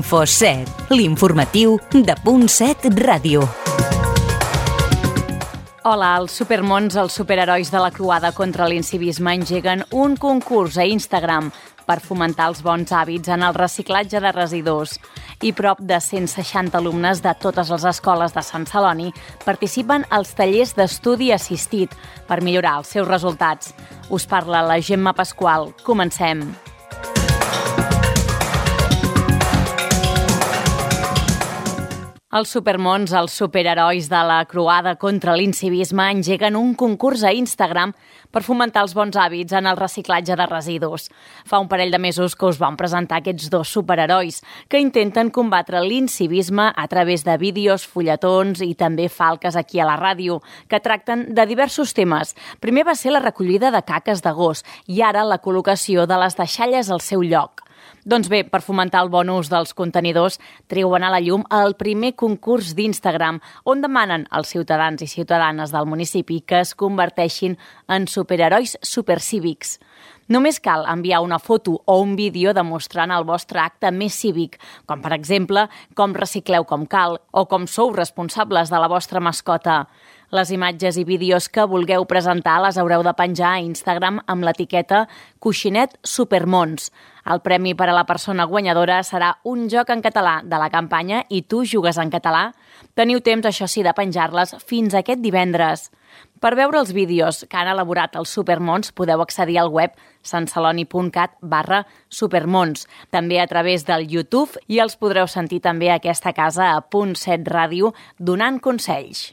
Info7, l'informatiu de Punt7 Ràdio. Hola, els supermons, els superherois de la Croada contra l'incivisme engeguen un concurs a Instagram per fomentar els bons hàbits en el reciclatge de residus. I prop de 160 alumnes de totes les escoles de Sant Celoni participen als tallers d'estudi assistit per millorar els seus resultats. Us parla la Gemma Pasqual. Comencem. Els supermons, els superherois de la Croada contra l'incivisme engeguen un concurs a Instagram per fomentar els bons hàbits en el reciclatge de residus. Fa un parell de mesos que us vam presentar aquests dos superherois que intenten combatre l'incivisme a través de vídeos, fulletons i també falques aquí a la ràdio, que tracten de diversos temes. Primer va ser la recollida de caques de gos i ara la col·locació de les deixalles al seu lloc. Doncs bé, per fomentar el bon ús dels contenidors, treuen a la llum el primer concurs d'Instagram, on demanen als ciutadans i ciutadanes del municipi que es converteixin en superherois supercívics. Només cal enviar una foto o un vídeo demostrant el vostre acte més cívic, com per exemple com recicleu com cal o com sou responsables de la vostra mascota. Les imatges i vídeos que vulgueu presentar les haureu de penjar a Instagram amb l'etiqueta Coixinet Supermons. El premi per a la persona guanyadora serà un joc en català de la campanya I tu jugues en català? Teniu temps, això sí, de penjar-les fins aquest divendres. Per veure els vídeos que han elaborat els Supermons podeu accedir al web santceloni.cat/supermons, també a través del YouTube, i els podreu sentir també a aquesta casa a Punt7 Ràdio donant consells.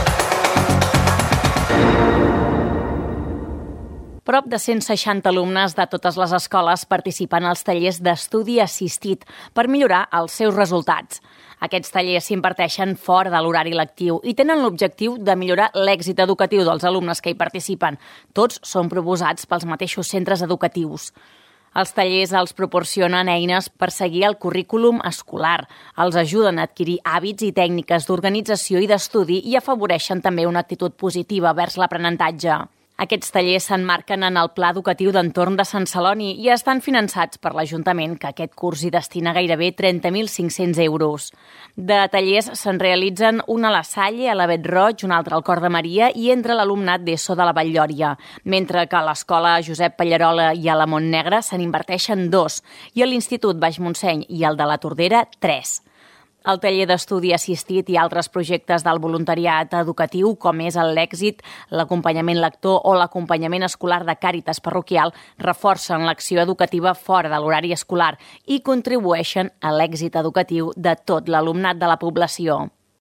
Prop de 160 alumnes de totes les escoles participen als tallers d'estudi assistit per millorar els seus resultats. Aquests tallers s'imparteixen fora de l'horari lectiu i tenen l'objectiu de millorar l'èxit educatiu dels alumnes que hi participen. Tots són proposats pels mateixos centres educatius. Els tallers els proporcionen eines per seguir el currículum escolar, els ajuden a adquirir hàbits i tècniques d'organització i d'estudi i afavoreixen també una actitud positiva vers l'aprenentatge. Aquests tallers s'emmarquen en el Pla Educatiu d'Entorn de Sant Celoni i estan finançats per l'Ajuntament, que aquest curs hi destina gairebé 30.500 euros. De tallers se'n realitzen un a la Salle, a l'Avet Roig, un altre al Cor de Maria i entre l'alumnat d'ESO de la Vall-lloria, mentre que a l'Escola Josep Pallarola i a la Montnegra se n'inverteixen 2 i a l'Institut Baix Montseny i al de la Tordera 3. El taller d'estudi assistit i altres projectes del voluntariat educatiu, com és l'èxit, l'acompanyament lector o l'acompanyament escolar de Càritas parroquial, reforcen l'acció educativa fora de l'horari escolar i contribueixen a l'èxit educatiu de tot l'alumnat de la població.